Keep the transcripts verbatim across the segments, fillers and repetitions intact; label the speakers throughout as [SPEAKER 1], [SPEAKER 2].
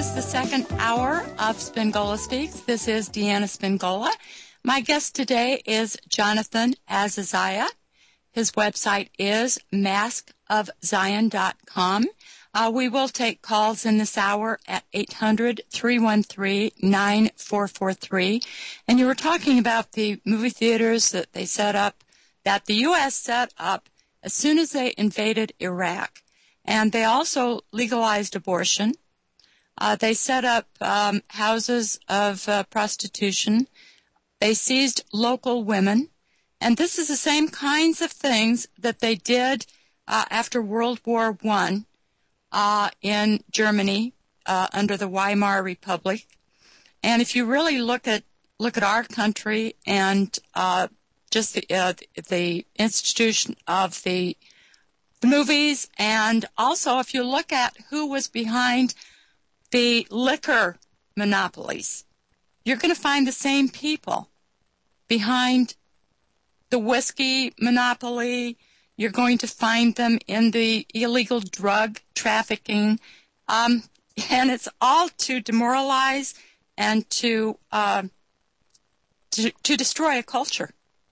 [SPEAKER 1] is the second hour of Spingola Speaks. This is Deanna Spingola. My guest today is Jonathan Azaziah. His website is mask of zion dot com. Uh, we will take calls in this hour at eight hundred, three one three, nine four four three. And you were talking about the movie theaters that they set up, that the U S set up as soon as they invaded Iraq. And they also legalized abortion. Uh, they set up um, houses of uh, prostitution. They seized local women. And this is the same kinds of things that they did uh, after World War One uh, in Germany uh, under the Weimar Republic. And if you really look at look at our country and uh, just the, uh, the institution of the, the movies, and also if you look at who was behind the liquor monopolies, you're going to find the same people behind the whiskey monopoly. You're going to find them in the illegal drug trafficking. Um, and it's all to demoralize and to, uh, to, to destroy a culture.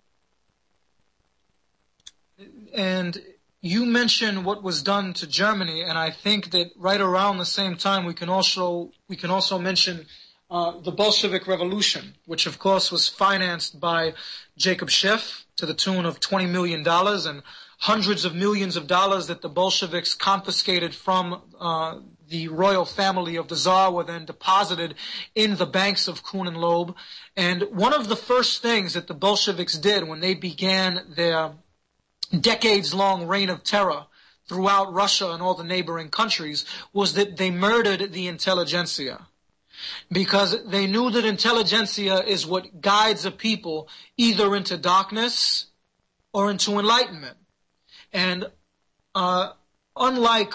[SPEAKER 2] And you mentioned what was done to Germany, and I think that right around the same time we can also we can also mention uh, the Bolshevik Revolution, which of course was financed by Jacob Schiff to the tune of twenty million dollars, and hundreds of millions of dollars that the Bolsheviks confiscated from uh, the royal family of the Tsar were then deposited in the banks of Kuhn and Loeb. And one of the first things that the Bolsheviks did when they began their decades-long reign of terror throughout Russia and all the neighboring countries was that they murdered the intelligentsia, because they knew that intelligentsia is what guides a people either into darkness or into enlightenment. And uh, unlike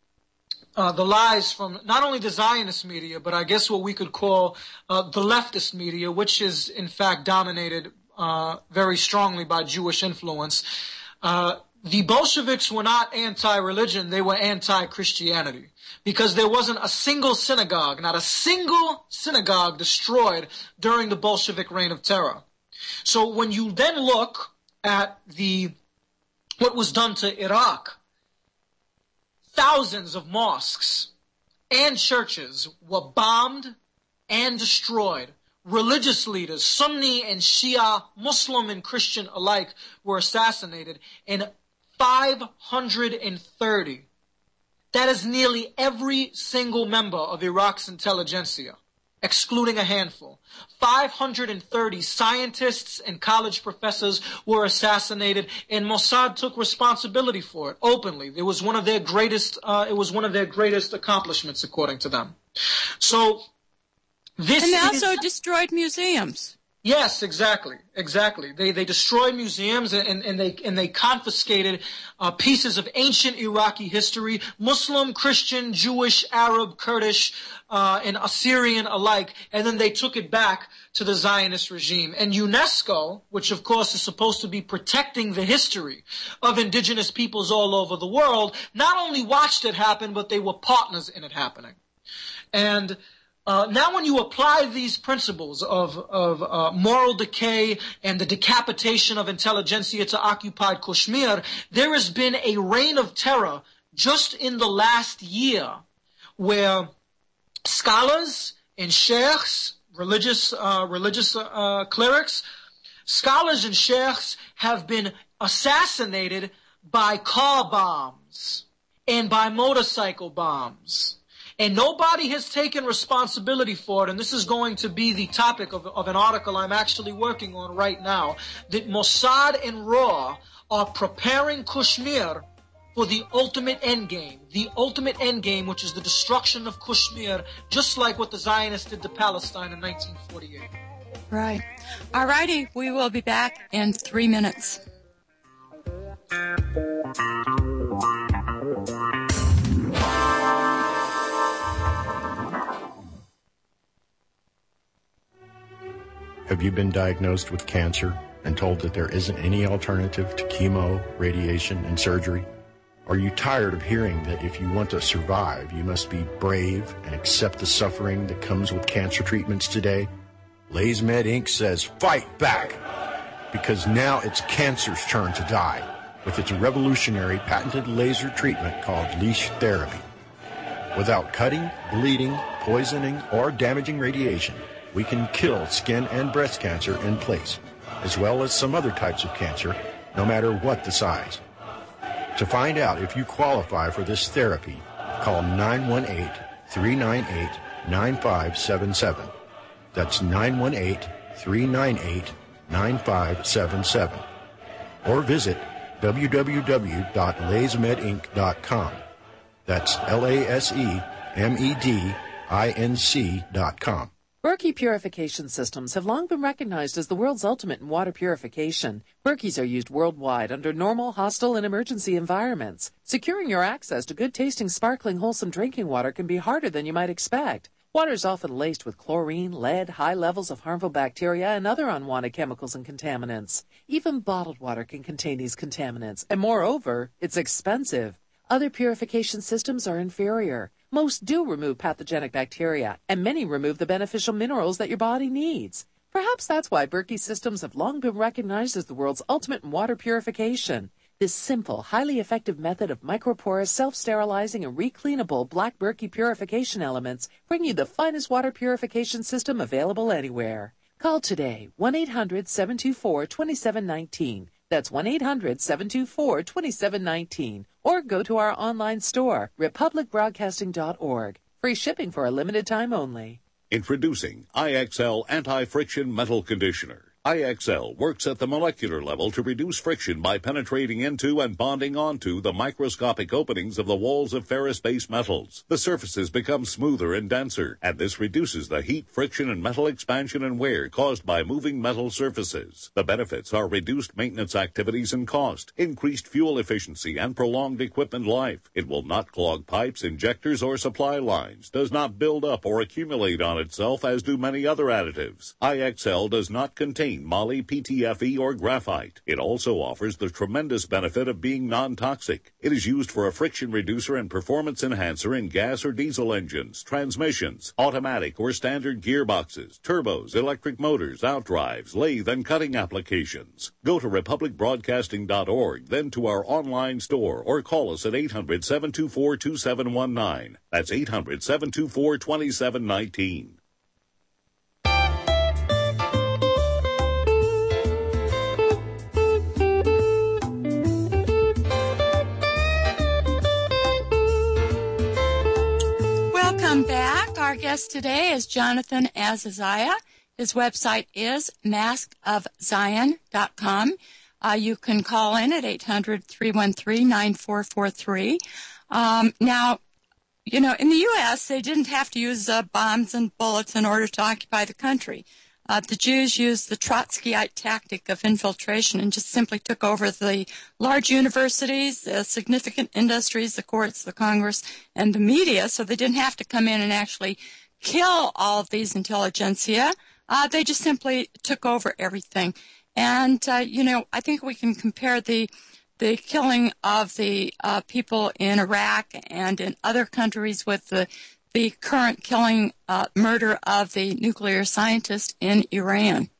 [SPEAKER 2] uh, the lies from not only the Zionist media, but I guess what we could call uh, the leftist media, which is in fact dominated uh, very strongly by Jewish influence, Uh, the Bolsheviks were not anti-religion, they were anti-Christianity, because there wasn't a single synagogue, not a single synagogue destroyed during the Bolshevik reign of terror. So when you then look at the what was done to Iraq, thousands of mosques and churches were bombed and destroyed. Religious leaders, Sunni and Shia, Muslim and Christian alike, were assassinated, and five hundred thirty. That is nearly every single member of Iraq's intelligentsia, excluding a handful. five hundred thirty scientists and college professors were assassinated, and Mossad took responsibility for it openly. It was one of their greatest. Uh, it was one of their greatest accomplishments, according to them. So. This
[SPEAKER 1] and they also
[SPEAKER 2] is,
[SPEAKER 1] destroyed museums.
[SPEAKER 2] Yes, exactly, exactly. They they destroyed museums and, and they and they confiscated uh, pieces of ancient Iraqi history, Muslim, Christian, Jewish, Arab, Kurdish, uh, and Assyrian alike, and then they took it back to the Zionist regime. And UNESCO, which of course is supposed to be protecting the history of indigenous peoples all over the world, not only watched it happen, but they were partners in it happening. And Uh, now when you apply these principles of, of uh, moral decay and the decapitation of intelligentsia to occupied Kashmir, there has been a reign of terror just in the last year where scholars and sheikhs, religious, uh, religious uh, clerics, scholars and sheikhs have been assassinated by car bombs and by motorcycle bombs. And nobody has taken responsibility for it, and this is going to be the topic of, of an article I'm actually working on right now, that Mossad and R A W are preparing Kashmir for the ultimate endgame, the ultimate endgame, which is the destruction of Kashmir, just like what the Zionists did to Palestine in nineteen forty-eight.
[SPEAKER 1] Right. All righty. We will be back in three minutes.
[SPEAKER 3] Have you been diagnosed with cancer and told that there isn't any alternative to chemo, radiation, and surgery? Are you tired of hearing that if you want to survive, you must be brave and accept the suffering that comes with cancer treatments today? LaserMed Incorporated says fight back, because now it's cancer's turn to die with its revolutionary patented laser treatment called leash therapy. Without cutting, bleeding, poisoning, or damaging radiation, we can kill skin and breast cancer in place, as well as some other types of cancer, no matter what the size. To find out if you qualify for this therapy, call nine one eight, three nine eight, nine five seven seven. That's nine one eight, three nine eight, nine five seven seven. Or visit w w w dot lasermed inc dot com. That's L A S E M E D I N C dot com.
[SPEAKER 4] Berkey purification systems have long been recognized as the world's ultimate in water purification. Berkeys are used worldwide under normal, hostile, and emergency environments. Securing your access to good-tasting, sparkling, wholesome drinking water can be harder than you might expect. Water is often laced with chlorine, lead, high levels of harmful bacteria, and other unwanted chemicals and contaminants. Even bottled water can contain these contaminants, and moreover, it's expensive. Other purification systems are inferior. Most do remove pathogenic bacteria, and many remove the beneficial minerals that your body needs. Perhaps that's why Berkey systems have long been recognized as the world's ultimate in water purification. This simple, highly effective method of microporous, self-sterilizing, and recleanable black Berkey purification elements bring you the finest water purification system available anywhere. Call today, one eight hundred, seven two four, two seven one nine. That's one eight hundred, seven two four, two seven one nine. Or go to our online store, republic broadcasting dot org. Free shipping for a limited time only.
[SPEAKER 5] Introducing I X L Anti-Friction Metal Conditioner. I X L works at the molecular level to reduce friction by penetrating into and bonding onto the microscopic openings of the walls of ferrous-based metals. The surfaces become smoother and denser, and this reduces the heat, friction, and metal expansion and wear caused by moving metal surfaces. The benefits are reduced maintenance activities and cost, increased fuel efficiency, and prolonged equipment life. It will not clog pipes, injectors, or supply lines, does not build up or accumulate on itself as do many other additives. I X L does not contain moly, P T F E, or graphite. It also offers the tremendous benefit of being non-toxic. It is used for a friction reducer and performance enhancer in gas or diesel engines, transmissions, automatic or standard gearboxes, turbos, electric motors, outdrives, lathe, and cutting applications. Go to republic broadcasting dot org, then to our online store, or call us at eight hundred, seven two four, two seven one nine. That's eight hundred, seven two four, two seven one nine.
[SPEAKER 1] Welcome back. Our guest today is Jonathan Azaziah. His website is mask of zion dot com. Uh, you can call in at eight hundred, three one three, nine four four three. Um, now, you know, in the U S, they didn't have to use uh, bombs and bullets in order to occupy the country. Uh, the Jews used the Trotskyite tactic of infiltration and just simply took over the large universities, the significant industries, the courts, the Congress, and the media, so they didn't have to come in and actually kill all of these intelligentsia. Uh, they just simply took over everything. And, uh, you know, I think we can compare the the killing of the uh, people in Iraq and in other countries with the the current killing, uh, murder of the nuclear scientist in Iran.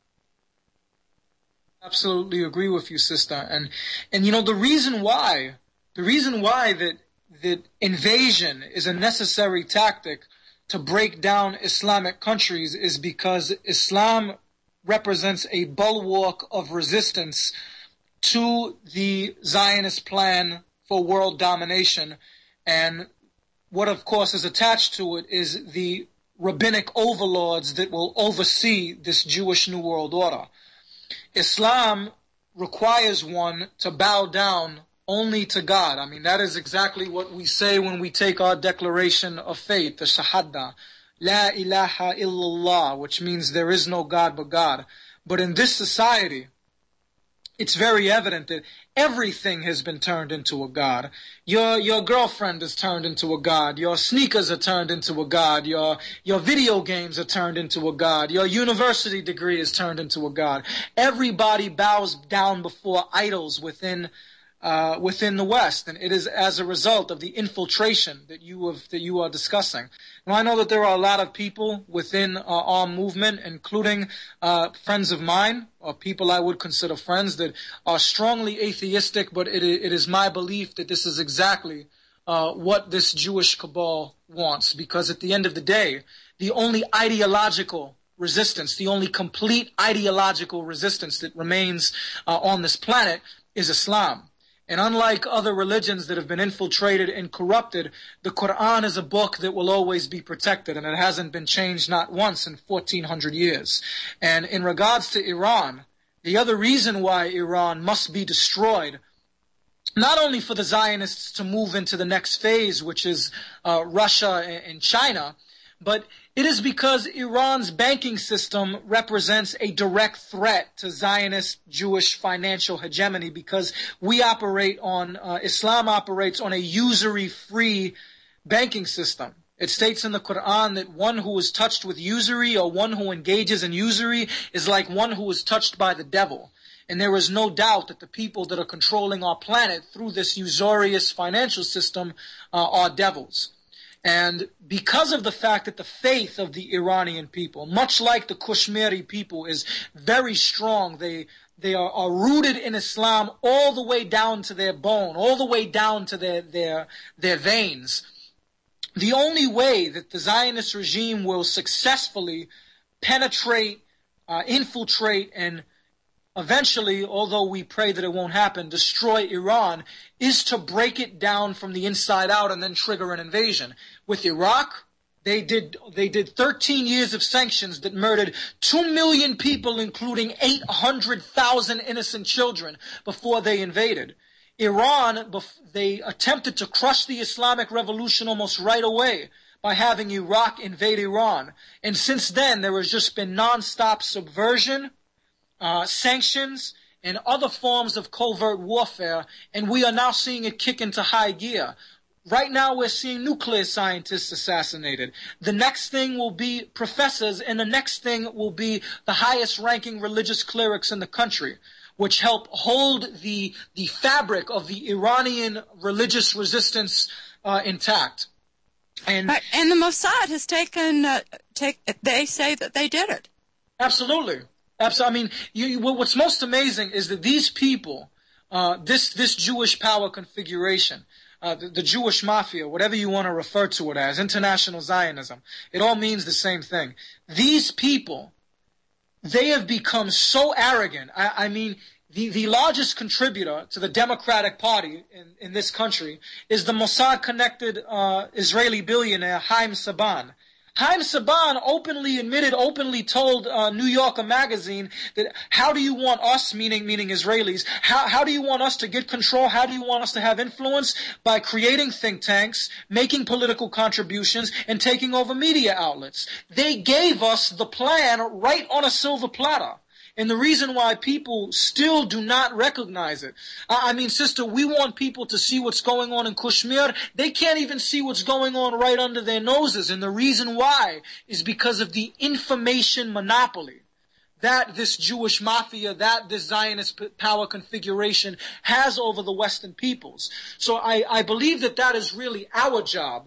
[SPEAKER 2] Absolutely agree with you, sister. And, and you know, the reason why, the reason why that, that invasion is a necessary tactic to break down Islamic countries is because Islam represents a bulwark of resistance to the Zionist plan for world domination. And what, of course, is attached to it is the rabbinic overlords that will oversee this Jewish New World Order. Islam requires one to bow down only to God. I mean, that is exactly what we say when we take our declaration of faith, the Shahada, La ilaha illallah, which means there is no God but God. But in this society, it's very evident that everything has been turned into a god. Your your girlfriend is turned into a god. Your sneakers are turned into a god. Your your video games are turned into a god. Your university degree is turned into a god. Everybody bows down before idols within uh, within the West, and it is as a result of the infiltration that you have that you are discussing. Now, I know that there are a lot of people within uh, our movement, including uh, friends of mine, or people I would consider friends, that are strongly atheistic, but it, it is my belief that this is exactly uh, what this Jewish cabal wants, because at the end of the day, the only ideological resistance, the only complete ideological resistance that remains uh, on this planet is Islam. And unlike other religions that have been infiltrated and corrupted, the Quran is a book that will always be protected, and it hasn't been changed not once in fourteen hundred years. And in regards to Iran, the other reason why Iran must be destroyed, not only for the Zionists to move into the next phase, which is uh, Russia and China, but it is because Iran's banking system represents a direct threat to Zionist Jewish financial hegemony, because we operate on, uh, Islam operates on a usury-free banking system. It states in the Quran that one who is touched with usury, or one who engages in usury, is like one who is touched by the devil. And there is no doubt that the people that are controlling our planet through this usurious financial system uh, are devils. And because of the fact that the faith of the Iranian people, much like the Kashmiri people, is very strong, they they are, are rooted in Islam all the way down to their bone, all the way down to their their their veins. The only way that the Zionist regime will successfully penetrate, uh, infiltrate, and eventually, although we pray that it won't happen, destroy Iran, is to break it down from the inside out and then trigger an invasion. With Iraq, they did they did thirteen years of sanctions that murdered two million people, including eight hundred thousand innocent children, before they invaded. Iran, they attempted to crush the Islamic Revolution almost right away by having Iraq invade Iran. And since then, there has just been nonstop subversion, Uh, sanctions, and other forms of covert warfare, and we are now seeing it kick into high gear. Right now we're seeing nuclear scientists assassinated. The next thing will be professors, and the next thing will be the highest ranking religious clerics in the country, which help hold the the fabric of the Iranian religious resistance uh, intact. And,
[SPEAKER 1] right. and the Mossad has taken, uh, take, they say that they did it.
[SPEAKER 2] Absolutely. Absolutely. I mean, you, you, what's most amazing is that these people, uh, this this Jewish power configuration, uh, the, the Jewish mafia, whatever you want to refer to it as, international Zionism, it all means the same thing. These people, they have become so arrogant. I, I mean, the, the largest contributor to the Democratic Party in, in this country is the Mossad-connected uh, Israeli billionaire Haim Saban. Haim Saban openly admitted, openly told uh, New Yorker magazine that how do you want us, meaning meaning Israelis, how how do you want us to get control? How do you want us to have influence? By creating think tanks, making political contributions, and taking over media outlets. They gave us the plan right on a silver platter. And the reason why people still do not recognize it, I mean, sister, we want people to see what's going on in Kashmir. They can't even see what's going on right under their noses. And the reason why is because of the information monopoly that this Jewish mafia, that this Zionist power configuration has over the Western peoples. So I, I believe that that is really our job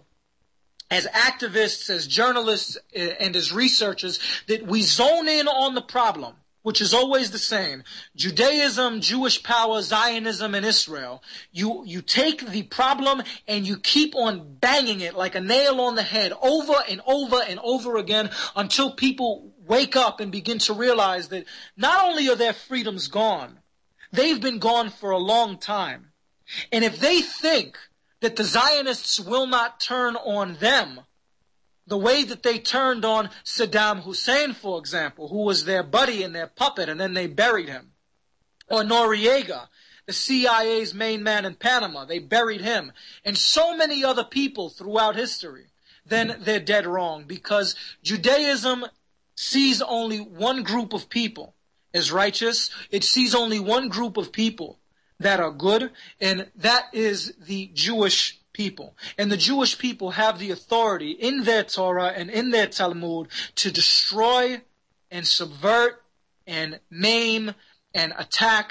[SPEAKER 2] as activists, as journalists, and as researchers, that we zone in on the problem, which is always the same. Judaism, Jewish power, Zionism, and Israel. You, you take the problem and you keep on banging it like a nail on the head over and over and over again until people wake up and begin to realize that not only are their freedoms gone, they've been gone for a long time. And if they think that the Zionists will not turn on them the way that they turned on Saddam Hussein, for example, who was their buddy and their puppet, and then they buried him. Or Noriega, the C I A's main man in Panama, they buried him. And so many other people throughout history. Then they're dead wrong, because Judaism sees only one group of people as righteous. It sees only one group of people that are good, and that is the Jewish people. And the Jewish people have the authority in their Torah and in their Talmud to destroy and subvert and maim and attack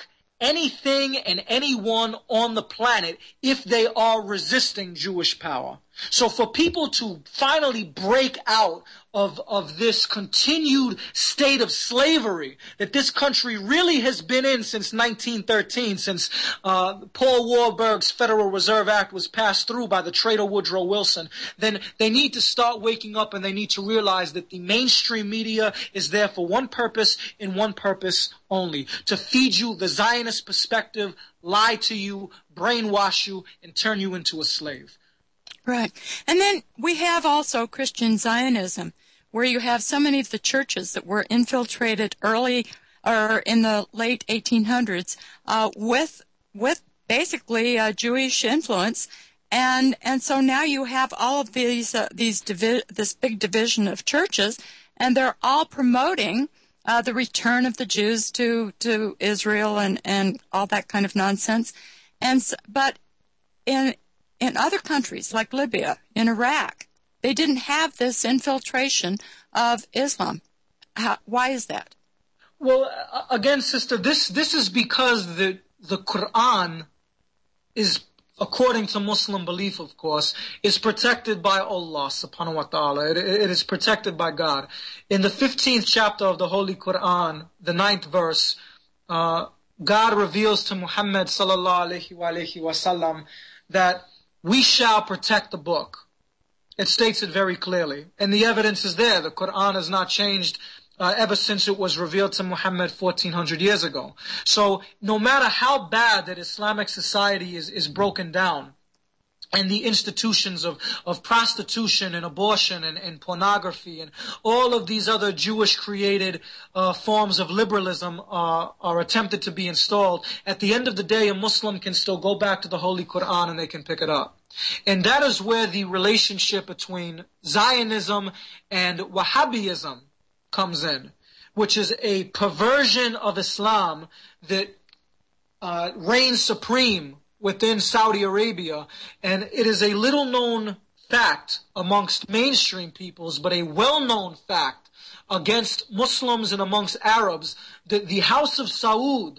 [SPEAKER 2] anything and anyone on the planet if they are resisting Jewish power. So for people to finally break out of, of this continued state of slavery that this country really has been in since nineteen thirteen, since uh, Paul Warburg's Federal Reserve Act was passed through by the traitor Woodrow Wilson, then they need to start waking up and they need to realize that the mainstream media is there for one purpose and one purpose only: to feed you the Zionist perspective, lie to you, brainwash you, and turn you into a slave.
[SPEAKER 1] Right. And then we have also Christian Zionism, where you have so many of the churches that were infiltrated early or in the late eighteen hundreds uh, with with basically uh, Jewish influence, and and so now you have all of these uh, these divi- this big division of churches, and they're all promoting uh, the return of the Jews to to Israel and and all that kind of nonsense, and so, but in In other countries like Libya, in Iraq, they didn't have this infiltration of Islam. How, why is that?
[SPEAKER 2] Well, again, sister, this this is because the the Quran is, according to Muslim belief, of course, is protected by Allah subhanahu wa ta'ala. It, it is protected by God. In the fifteenth chapter of the Holy Quran, the ninth verse, uh, God reveals to Muhammad sallallahu alayhi wa alayhi wa sallam that we shall protect the book. It states it very clearly. And the evidence is there. The Quran has not changed uh, ever since it was revealed to Muhammad fourteen hundred years ago. So no matter how bad that Islamic society is, is broken down, and the institutions of, of prostitution and abortion and, and pornography and all of these other Jewish-created uh, forms of liberalism uh, are attempted to be installed, at the end of the day, a Muslim can still go back to the Holy Quran and they can pick it up. And that is where the relationship between Zionism and Wahhabism comes in, which is a perversion of Islam that uh, reigns supreme within Saudi Arabia, and it is a little-known fact amongst mainstream peoples, but a well-known fact against Muslims and amongst Arabs, that the House of Saud,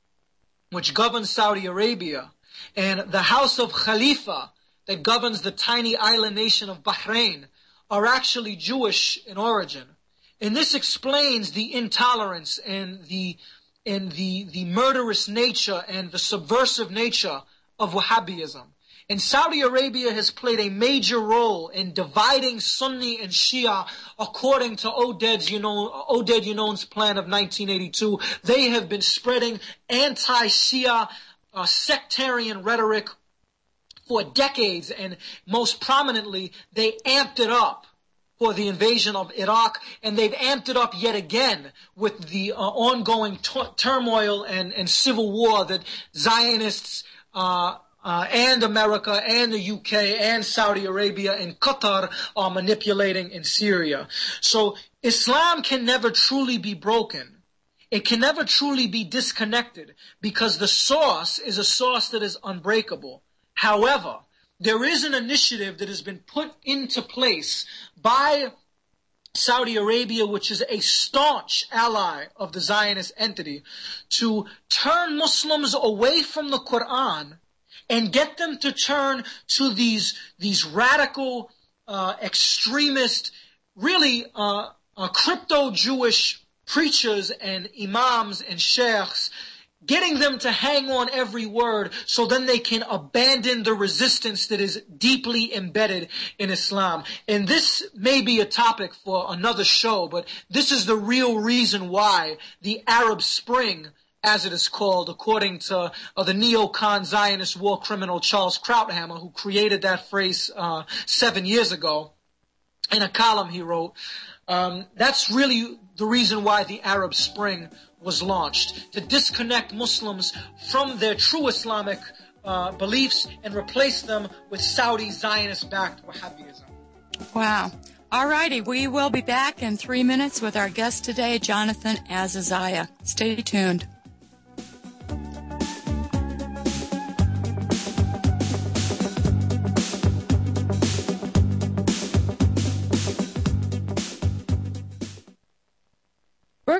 [SPEAKER 2] which governs Saudi Arabia, and the House of Khalifa, that governs the tiny island nation of Bahrain, are actually Jewish in origin. And this explains the intolerance and the and the, the murderous nature and the subversive nature of Wahhabism. And Saudi Arabia has played a major role in dividing Sunni and Shia according to Oded Yunon's plan of nineteen eighty-two. They have been spreading anti-Shia uh, sectarian rhetoric for decades, and most prominently, they amped it up for the invasion of Iraq, and they've amped it up yet again with the uh, ongoing t- turmoil and, and civil war that Zionists Uh, uh, and America and the U K and Saudi Arabia and Qatar are manipulating in Syria. So Islam can never truly be broken. It can never truly be disconnected because the source is a source that is unbreakable. However, there is an initiative that has been put into place by Saudi Arabia, which is a staunch ally of the Zionist entity, to turn Muslims away from the Quran and get them to turn to these these radical, uh, extremist, really uh, uh, crypto-Jewish preachers and imams and sheikhs, getting them to hang on every word so then they can abandon the resistance that is deeply embedded in Islam. And this may be a topic for another show, but this is the real reason why the Arab Spring, as it is called, according to uh, the neocon Zionist war criminal Charles Krauthammer, who created that phrase uh, seven years ago in a column he wrote, um, that's really the reason why the Arab Spring was launched, to disconnect Muslims from their true Islamic uh, beliefs and replace them with Saudi Zionist-backed Wahhabism.
[SPEAKER 1] Wow. All righty. We will be back in three minutes with our guest today, Jonathan Azaziah. Stay tuned.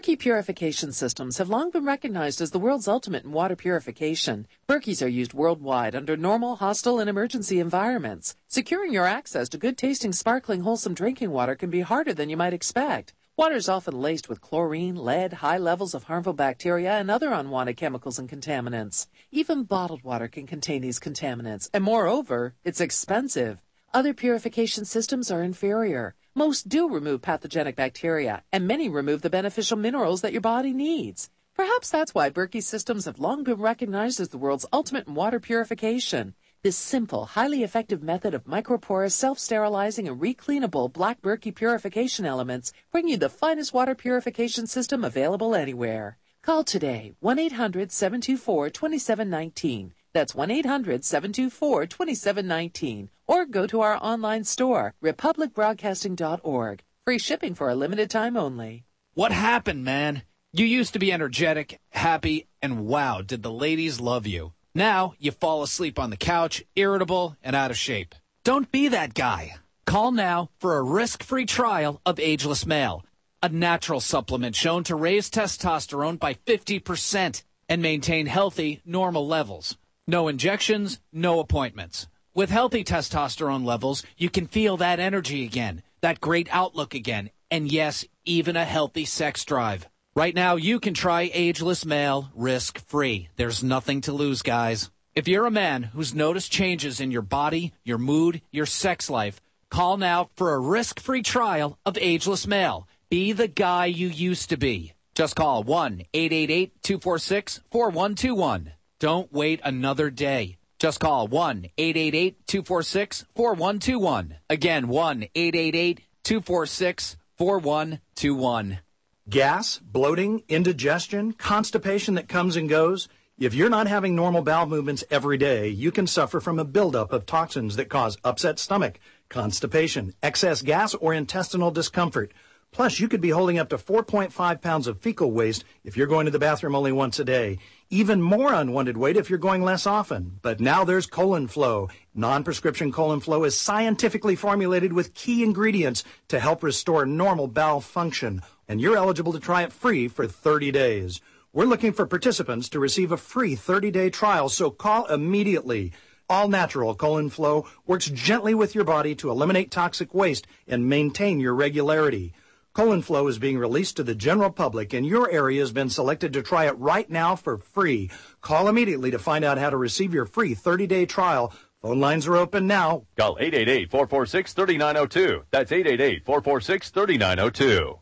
[SPEAKER 4] Berkey purification systems have long been recognized as the world's ultimate in water purification. Berkeys are used worldwide under normal, hostile, and emergency environments. Securing your access to good-tasting, sparkling, wholesome drinking water can be harder than you might expect. Water is often laced with chlorine, lead, high levels of harmful bacteria, and other unwanted chemicals and contaminants. Even bottled water can contain these contaminants, and moreover, it's expensive. Other purification systems are inferior. Most do remove pathogenic bacteria, and many remove the beneficial minerals that your body needs. Perhaps that's why Berkey systems have long been recognized as the world's ultimate in water purification. This simple, highly effective method of microporous, self-sterilizing, and recleanable black Berkey purification elements bring you the finest water purification system available anywhere. Call today, one eight hundred, seven two four, two seven one nine. That's one eight hundred, seven two four, two seven one nine. Or go to our online store, republic broadcasting dot org. Free shipping for a limited time only.
[SPEAKER 6] What happened, man? You used to be energetic, happy, and wow, did the ladies love you. Now you fall asleep on the couch, irritable, and out of shape. Don't be that guy. Call now for a risk-free trial of Ageless Male, a natural supplement shown to raise testosterone by fifty percent and maintain healthy, normal levels. No injections, no appointments. With healthy testosterone levels, you can feel that energy again, that great outlook again, and yes, even a healthy sex drive. Right now, you can try Ageless Male risk-free. There's nothing to lose, guys. If you're a man who's noticed changes in your body, your mood, your sex life, call now for a risk-free trial of Ageless Male. Be the guy you used to be. Just call one eight eight eight, two four six, four one two one. Don't wait another day. Just call one eight eight eight, two four six, four one two one. Again, one eight eight eight, two four six, four one two one.
[SPEAKER 7] Gas, bloating, indigestion, constipation that comes and goes. If you're not having normal bowel movements every day, you can suffer from a buildup of toxins that cause upset stomach, constipation, excess gas, or intestinal discomfort. Plus, you could be holding up to four point five pounds of fecal waste if you're going to the bathroom only once a day. Even more unwanted weight if you're going less often. But now there's Colon Flow. Non-prescription Colon Flow is scientifically formulated with key ingredients to help restore normal bowel function. And you're eligible to try it free for thirty days. We're looking for participants to receive a free thirty-day trial, so call immediately. All natural Colon Flow works gently with your body to eliminate toxic waste and maintain your regularity. Colon Flow is being released to the general public, and your area has been selected to try it right now for free. Call immediately to find out how to receive your free thirty-day trial. Phone lines are open now.
[SPEAKER 8] Call eight eight eight, four four six, three nine zero two. That's eight eight eight, four four six, three nine zero two.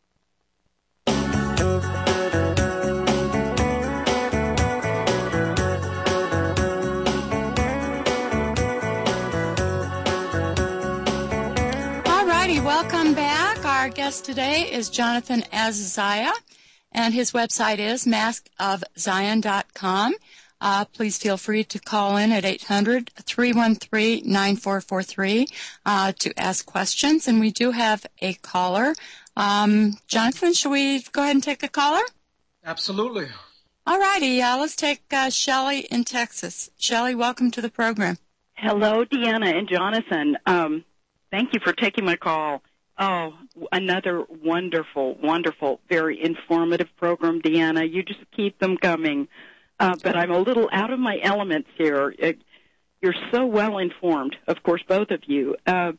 [SPEAKER 1] Welcome back. Our guest today is Jonathan Azaziah, and his website is mask of zion dot com. Uh, please feel free to call in at eight hundred, three one three, nine four four three uh, to ask questions. And we do have a caller. Um, Jonathan, shall we go ahead and take a caller?
[SPEAKER 2] Absolutely.
[SPEAKER 1] All righty. Uh, let's take uh, Shelley in Texas. Shelley, welcome to the program.
[SPEAKER 9] Hello, Deanna and Jonathan. Um, thank you for taking my call. Oh, another wonderful, wonderful, very informative program, Deanna. You just keep them coming. Uh, but I'm a little out of my elements here. It, you're so well informed, of course, both of you. Uh,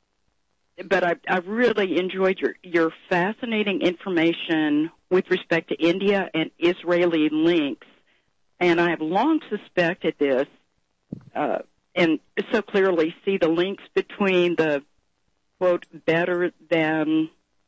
[SPEAKER 9] but I, I really enjoyed your, your fascinating information with respect to India and Israeli links. And I have long suspected this uh, and so clearly see the links between the quote, better than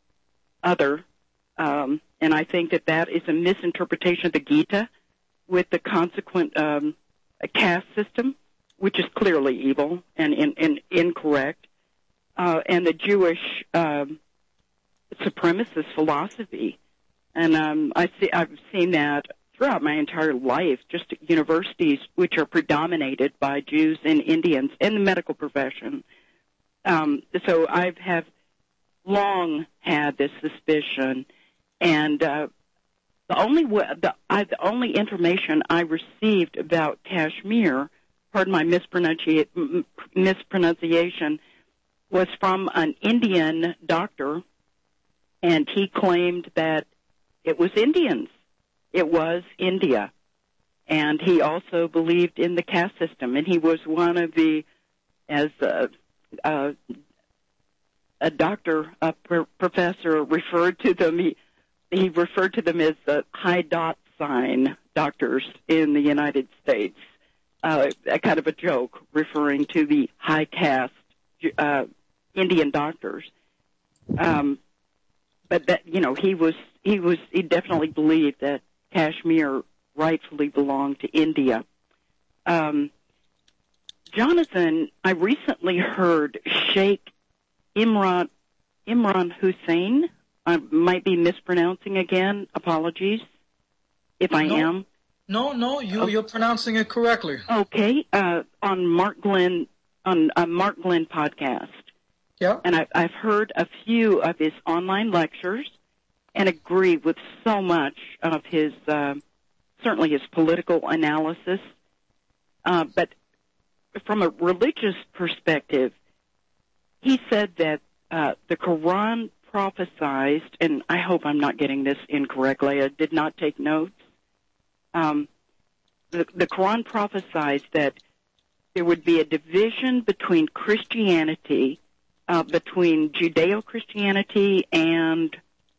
[SPEAKER 9] other, um, and I think that that is a misinterpretation of the Gita with the consequent um, caste system, which is clearly evil and, and, and incorrect, uh, and the Jewish um, supremacist philosophy. And um, I see, I've seen that throughout my entire life, just at universities which are predominated by Jews and Indians and the medical profession. Um, so I have long had this suspicion, and uh, the only the, I, the only information I received about Kashmir, pardon my mispronunci- mispronunciation, was from an Indian doctor, and he claimed that it was Indians. It was India. And he also believed in the caste system, and he was one of the, as a, a, a doctor, a pr- professor referred to them, he, he referred to them as the high dot sign doctors in the United States, uh, a kind of a joke referring to the high caste uh, Indian doctors. Um, but that, you know, he was, he was, he definitely believed that Kashmir rightfully belonged to India. Um, Jonathan, I recently heard Sheikh Imran Imran Hussein. I might be mispronouncing again. Apologies if I
[SPEAKER 2] no,
[SPEAKER 9] am.
[SPEAKER 2] No, no, you
[SPEAKER 9] oh.
[SPEAKER 2] you're pronouncing it correctly.
[SPEAKER 9] Okay, uh, on Mark Glenn on a Mark Glenn podcast.
[SPEAKER 2] Yeah,
[SPEAKER 9] and I, I've heard a few of his online lectures and agree with so much of his. Uh, certainly his political analysis, uh, but from a religious perspective, he said that uh, the Quran prophesied, and I hope I'm not getting this incorrectly, I did not take notes, um, the, the Quran prophesied that there would be a division between Christianity, uh, between Judeo-Christianity and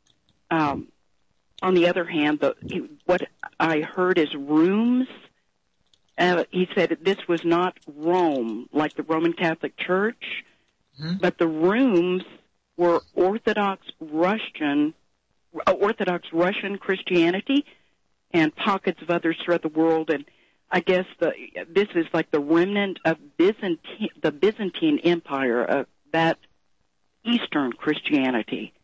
[SPEAKER 9] um on the other hand, the, what I heard is rooms. Uh, he said this was not Rome, like the Roman Catholic Church, mm-hmm. but the rooms were Orthodox Russian, uh, Orthodox Russian Christianity, and pockets of others throughout the world. And I guess the this is like the remnant of Byzantine, the Byzantine Empire, of that Eastern Christianity.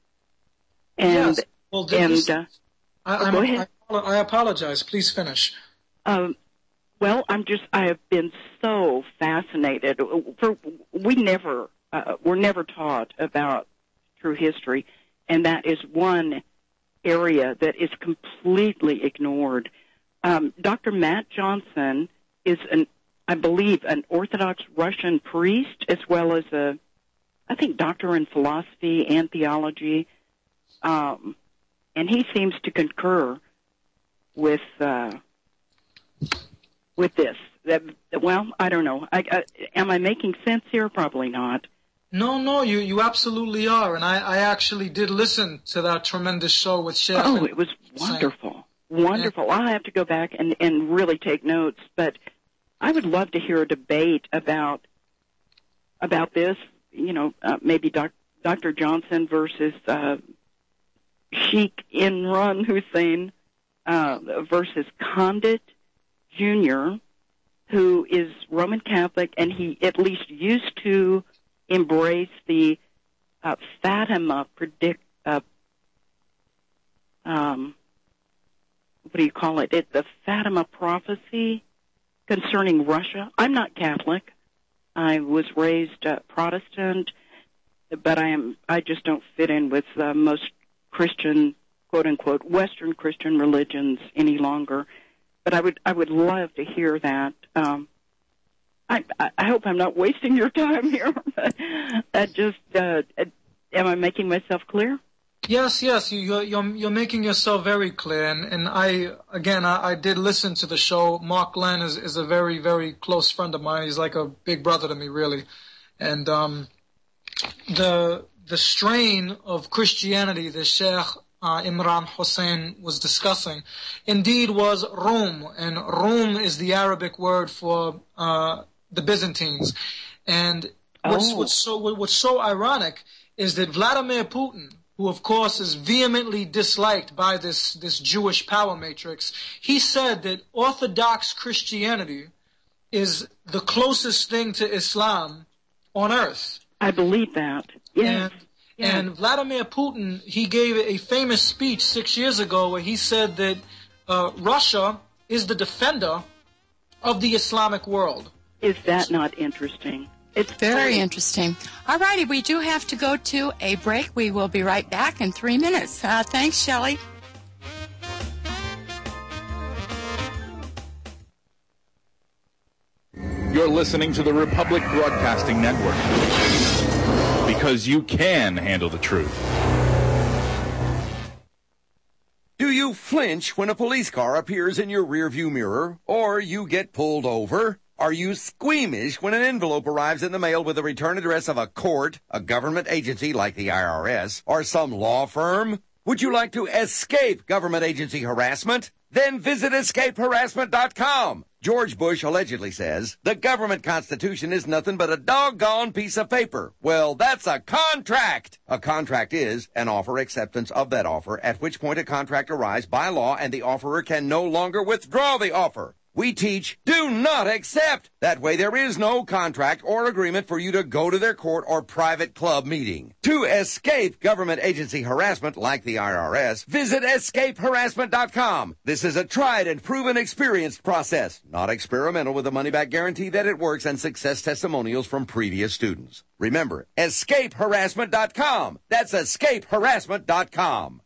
[SPEAKER 9] And
[SPEAKER 2] yes. Well,
[SPEAKER 9] and.
[SPEAKER 2] This-
[SPEAKER 9] Uh,
[SPEAKER 2] I,
[SPEAKER 9] oh,
[SPEAKER 2] I'm,
[SPEAKER 9] go ahead.
[SPEAKER 2] I, I apologize. Please finish.
[SPEAKER 9] Um, well, I'm just, I have been so fascinated. For, we never, uh, we're never taught about true history, and that is one area that is completely ignored. Um, Doctor Matt Johnson is, an, I believe, an Orthodox Russian priest, as well as a, I think, doctor in philosophy and theology. Um, And he seems to concur with uh, with this. That, well, I don't know. I, I, am I making sense here? Probably not.
[SPEAKER 2] No, no, you, you absolutely are. And I, I actually did listen to that tremendous show with Sheikh.
[SPEAKER 9] Oh, it was wonderful. Wonderful. Yeah. I'll have to go back and, and really take notes. But I would love to hear a debate about about this. You know, uh, maybe doc, Doctor Johnson versus uh, Sheikh Imran Hussein uh, versus Condit Junior, who is Roman Catholic, and he at least used to embrace the uh, Fatima predict. Uh, um, what do you call it? It? The Fatima prophecy concerning Russia. I'm not Catholic. I was raised uh, Protestant, but I am. I just don't fit in with uh, most Christian, quote unquote, Western Christian religions any longer. But I would. I would love to hear that. Um, I, I hope I'm not wasting your time here. I just, uh, am I making myself clear?
[SPEAKER 2] Yes, yes, you, you're, you're, you're making yourself very clear. And, and I, again, I, I did listen to the show. Mark Glenn is, is a very, very close friend of mine. He's like a big brother to me, really. And, um, the, the strain of Christianity that Sheikh uh, Imran Hussein was discussing indeed was Rome. And Rome is the Arabic word for, uh, the Byzantines. And what's,
[SPEAKER 9] oh.
[SPEAKER 2] what's so, what's so ironic is that Vladimir Putin, who of course is vehemently disliked by this, this Jewish power matrix, he said that Orthodox Christianity is the closest thing to Islam on earth.
[SPEAKER 9] I believe that. Yes.
[SPEAKER 2] And,
[SPEAKER 9] yes.
[SPEAKER 2] and Vladimir Putin, he gave a famous speech six years ago where he said that uh, Russia is the defender of the Islamic world.
[SPEAKER 9] Is that not interesting?
[SPEAKER 1] It's very interesting. All righty, we do have to go to a break. We will be right back in three minutes. Uh, thanks, Shelley.
[SPEAKER 10] You're listening to the Republic Broadcasting Network, because you can handle the truth.
[SPEAKER 11] Do you flinch when a police car appears in your rearview mirror or you get pulled over? Are you squeamish when an envelope arrives in the mail with the return address of a court, a government agency like the I R S, or some law firm? Would you like to escape government agency harassment? Then visit escape harassment dot com. George Bush allegedly says, the government constitution is nothing but a doggone piece of paper. Well, that's a contract. A contract is an offer acceptance of that offer, at which point a contract arrives by law and the offerer can no longer withdraw the offer. We teach, do not accept. That way there is no contract or agreement for you to go to their court or private club meeting. To escape government agency harassment like the I R S, visit escape harassment dot com. This is a tried and proven experienced process, not experimental, with a money-back guarantee that it works and success testimonials from previous students. Remember, escape harassment dot com. That's escape harassment dot com.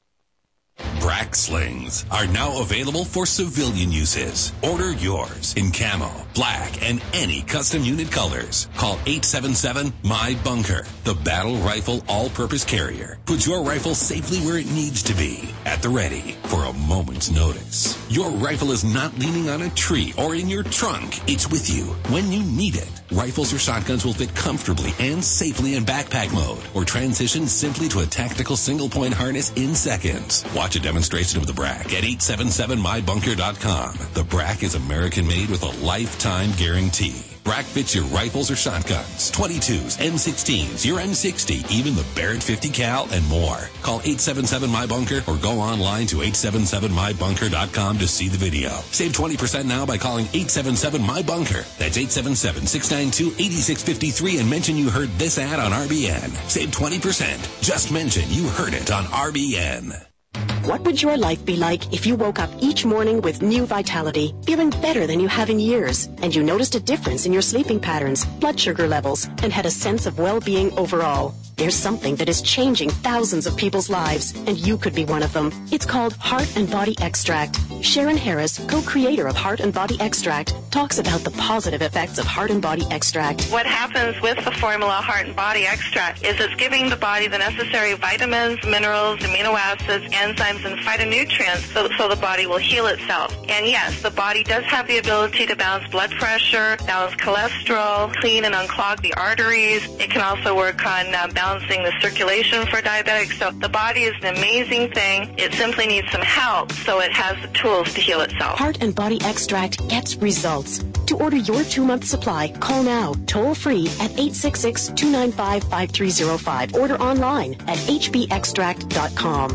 [SPEAKER 12] Brack slings are now available for civilian uses. Order yours in camo, black, and any custom unit colors. Call eight seven seven, M Y bunker, the battle rifle all-purpose carrier. Put your rifle safely where it needs to be, at the ready, for a moment's notice. Your rifle is not leaning on a tree or in your trunk. It's with you when you need it. Rifles or shotguns will fit comfortably and safely in backpack mode, or transition simply to a tactical single-point harness in seconds. Watch a demonstration of the Brack at eight seven seven my bunker dot com. The Brack is American-made with a lifetime guarantee. Brack fits your rifles or shotguns, twenty-twos, M sixteens, your M sixty, even the Barrett fifty cal, and more. Call eight seven seven my bunker or go online to eight seven seven my bunker dot com to see the video. Save twenty percent now by calling eight seven seven my bunker. That's eight seven seven, six nine two, eight six five three and mention you heard this ad on R B N. Save twenty percent. Just mention you heard it on R B N.
[SPEAKER 13] What would your life be like if you woke up each morning with new vitality, feeling better than you have in years, and you noticed a difference in your sleeping patterns, blood sugar levels, and had a sense of well-being overall? There's something that is changing thousands of people's lives, and you could be one of them. It's called Heart and Body Extract. Sharon Harris, co-creator of Heart and Body Extract, talks about the positive effects of Heart and Body Extract.
[SPEAKER 14] What happens with the formula Heart and Body Extract is it's giving the body the necessary vitamins, minerals, amino acids, enzymes, and phytonutrients so, so the body will heal itself. And yes, the body does have the ability to balance blood pressure, balance cholesterol, clean and unclog the arteries. It can also work on uh, balancing the circulation for diabetics. So the body is an amazing thing. It simply needs some help, so it has the tools to heal itself.
[SPEAKER 13] Heart and Body Extract gets results. To order your two-month supply, call now, toll-free at eight six six, two nine five, five three zero five. Order online at h b extract dot com.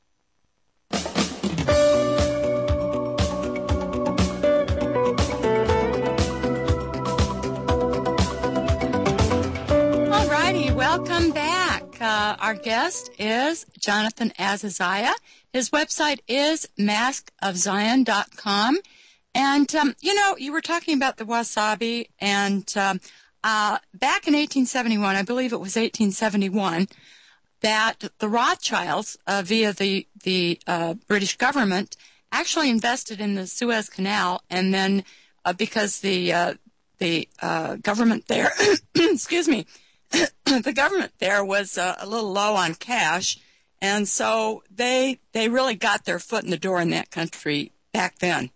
[SPEAKER 1] Welcome back. Uh, our guest is Jonathan Azaziah. His website is mask of zion dot com. And, um, you know, you were talking about the wasabi, and um, uh, back in eighteen seventy-one, I believe it was eighteen seventy-one, that the Rothschilds, uh, via the, the uh, British government, actually invested in the Suez Canal, and then uh, because the, uh, the uh, government there, excuse me, the government there was uh, a little low on cash, and so they they really got their foot in the door in that country back then.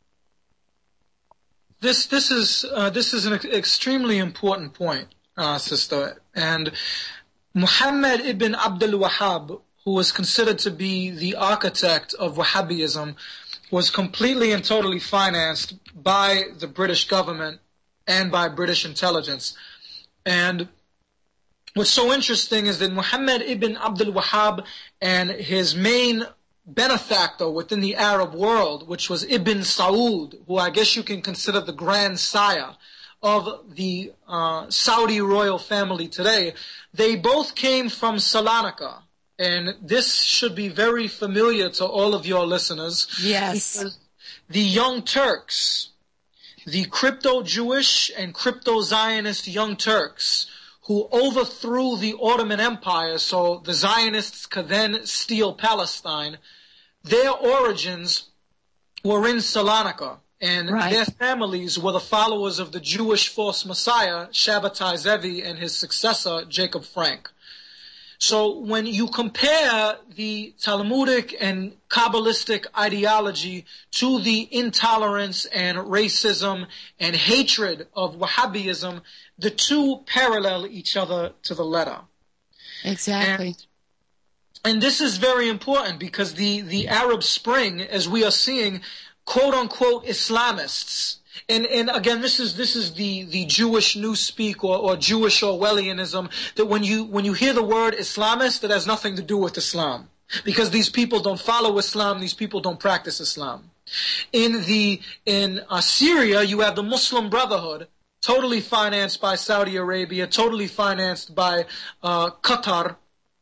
[SPEAKER 2] This this is uh, this is an ex- extremely important point, uh, sister. And Muhammad ibn Abdul Wahhab, who was considered to be the architect of Wahhabism, was completely and totally financed by the British government and by British intelligence. And what's so interesting is that Muhammad ibn Abdul Wahhab and his main benefactor within the Arab world, which was Ibn Saud, who I guess you can consider the grandsire of the uh, Saudi royal family today, they both came from Salonika. And this should be very familiar to all of your listeners.
[SPEAKER 1] Yes.
[SPEAKER 2] Because the Young Turks, the crypto-Jewish and crypto-Zionist Young Turks, who overthrew the Ottoman Empire so the Zionists could then steal Palestine, their origins were in Salonika, and right. Their families were the followers of the Jewish false Messiah, Shabbatai Zevi, and his successor, Jacob Frank. So when you compare the Talmudic and Kabbalistic ideology to the intolerance and racism and hatred of Wahhabism, the two parallel each other to the letter.
[SPEAKER 1] Exactly.
[SPEAKER 2] And, and this is very important because the, the Arab Spring, as we are seeing, quote-unquote Islamists, And, and again, this is this is the, the Jewish newspeak or, or Jewish Orwellianism, that when you when you hear the word Islamist, it has nothing to do with Islam, because these people don't follow Islam, these people don't practice Islam. In the in uh, Syria, you have the Muslim Brotherhood, totally financed by Saudi Arabia, totally financed by uh, Qatar,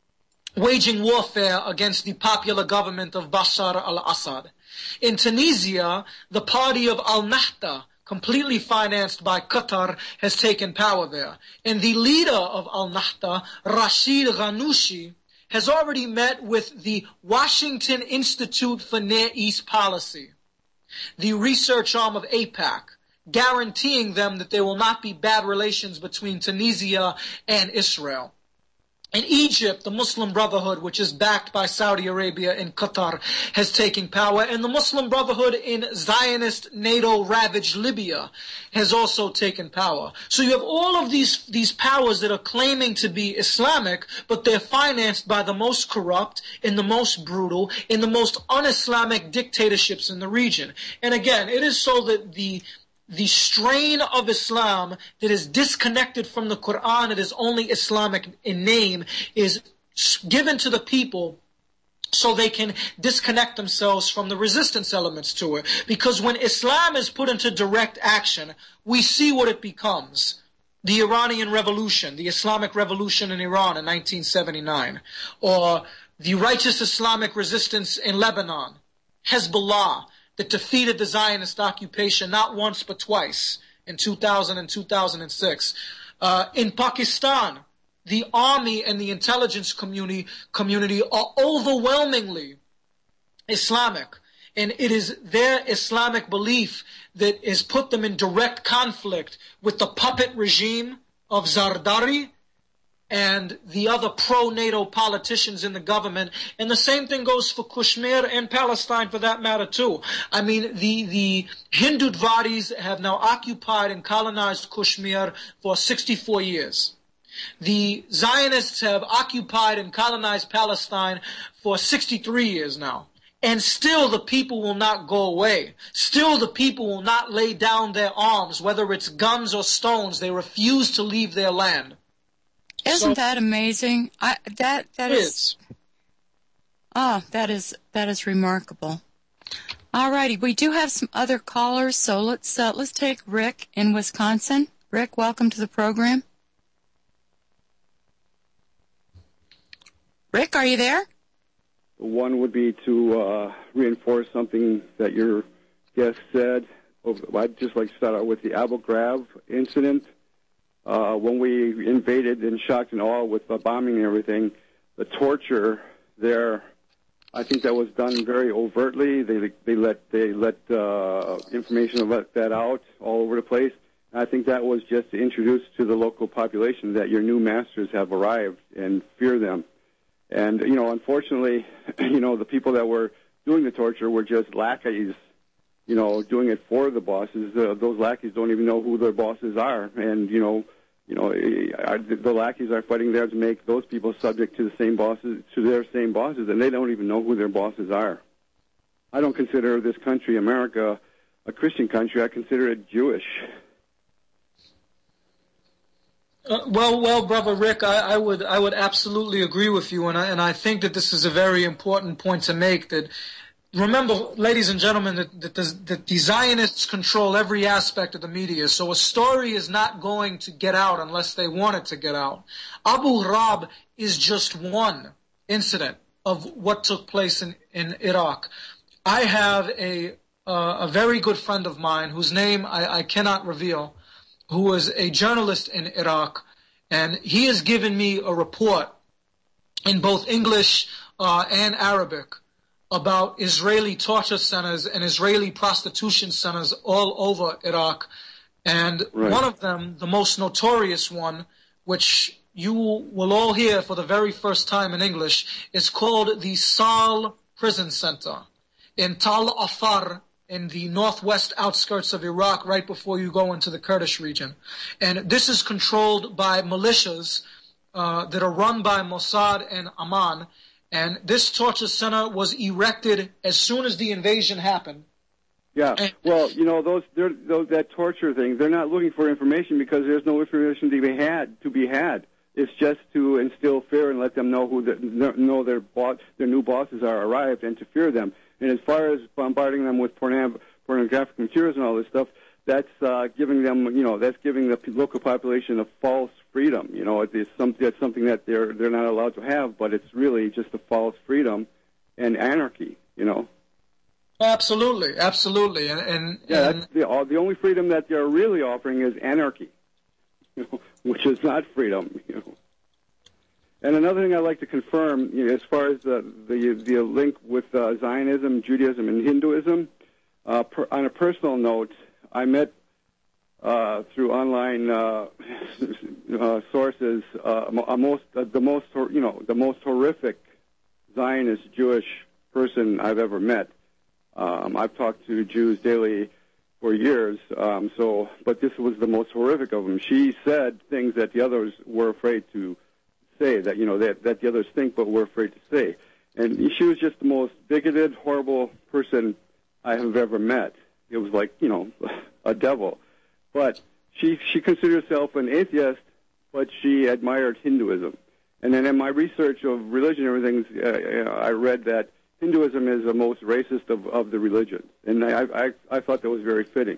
[SPEAKER 2] waging warfare against the popular government of Bashar al-Assad. In Tunisia, the party of Al-Nahda, completely financed by Qatar, has taken power there. And the leader of Al-Nahda, Rashid Ghannouchi, has already met with the Washington Institute for Near East Policy, the research arm of AIPAC, guaranteeing them that there will not be bad relations between Tunisia and Israel. In Egypt, the Muslim Brotherhood, which is backed by Saudi Arabia and Qatar, has taken power. And the Muslim Brotherhood in Zionist NATO-ravaged Libya has also taken power. So you have all of these, these powers that are claiming to be Islamic, but they're financed by the most corrupt and the most brutal and the most un-Islamic dictatorships in the region. And again, it is so that the The strain of Islam that is disconnected from the Quran, it is only Islamic in name, is given to the people so they can disconnect themselves from the resistance elements to it. Because when Islam is put into direct action, we see what it becomes. The Iranian Revolution, the Islamic Revolution in Iran in nineteen seventy-nine, or the righteous Islamic resistance in Lebanon, Hezbollah, that defeated the Zionist occupation not once but twice in two thousand and two thousand six. Uh, in Pakistan, the army and the intelligence community, community are overwhelmingly Islamic. And it is their Islamic belief that has put them in direct conflict with the puppet regime of Zardari and the other pro-NATO politicians in the government. And the same thing goes for Kashmir and Palestine for that matter too. I mean, the, the Hindutvaris have now occupied and colonized Kashmir for sixty-four years. The Zionists have occupied and colonized Palestine for sixty-three years now. And still the people will not go away. Still the people will not lay down their arms, whether it's guns or stones. They refuse to leave their land.
[SPEAKER 1] Isn't so, that amazing? I, that that is,
[SPEAKER 2] is.
[SPEAKER 1] Ah, that is that is remarkable. All righty, we do have some other callers, so let's uh, let's take Rick in Wisconsin. Rick, welcome to the program. Rick, are you there?
[SPEAKER 15] One would be to uh, reinforce something that your guest said. I'd just like to start out with the Abu Ghraib incident. Uh, when we invaded in shock and awe with the bombing and everything, the torture there, I think that was done very overtly. They they let they let uh, information let that out all over the place. And I think that was just to introduce to the local population that your new masters have arrived and fear them. And you know, unfortunately, you know, the people that were doing the torture were just lackeys. You know, doing it for the bosses. Uh, those lackeys don't even know who their bosses are, and you know, you know, the lackeys are fighting there to make those people subject to the same bosses, to their same bosses, and they don't even know who their bosses are. I don't consider this country, America, a Christian country. I consider it Jewish.
[SPEAKER 2] Uh, well, well, brother Rick, I, I would, I would absolutely agree with you, and I, and I think that this is a very important point to make. That remember, ladies and gentlemen, that, that, the, that the Zionists control every aspect of the media, so a story is not going to get out unless they want it to get out. Abu Ghraib is just one incident of what took place in, in Iraq. I have a uh, a very good friend of mine whose name I, I cannot reveal, who was a journalist in Iraq, and he has given me a report in both English uh, and Arabic about Israeli torture centers and Israeli prostitution centers all over Iraq. And right. One of them, the most notorious one, which you will all hear for the very first time in English. It's called the Sal Prison Center in Tal Afar in the northwest outskirts of Iraq, right before you go into the Kurdish region. And this is controlled by militias uh, that are run by Mossad and Amman. And this torture center was erected as soon as the invasion happened.
[SPEAKER 15] Yeah, well, you know, those, those that torture thing, they're not looking for information because there's no information to be had. To be had, it's just to instill fear and let them know who the, know their boss, their new bosses are arrived, and to fear them. And as far as bombarding them with porno- pornographic materials and all this stuff, that's uh, giving them, you know, that's giving the local population a false freedom. You know, it's something that's something that they're they're not allowed to have, but it's really just a false freedom and anarchy. You know.
[SPEAKER 2] Absolutely, absolutely, and, and
[SPEAKER 15] yeah,
[SPEAKER 2] and,
[SPEAKER 15] that's the uh, the only freedom that they're really offering is anarchy, you know, which is not freedom. You know. And another thing I'd like to confirm, you know, as far as the the, the link with uh, Zionism, Judaism, and Hinduism, uh, per, on a personal note, I met uh, through online uh, uh, sources uh, a most uh, the most you know the most horrific Zionist Jewish person I've ever met. Um, I've talked to Jews daily for years, um, so but this was the most horrific of them. She said things that the others were afraid to say, that you know that that the others think but were afraid to say, and she was just the most bigoted, horrible person I have ever met. It was like, you know, a devil. But she she considered herself an atheist, but she admired Hinduism. And then in my research of religion and everything, uh, I read that Hinduism is the most racist of, of the religions, and I, I I thought that was very fitting.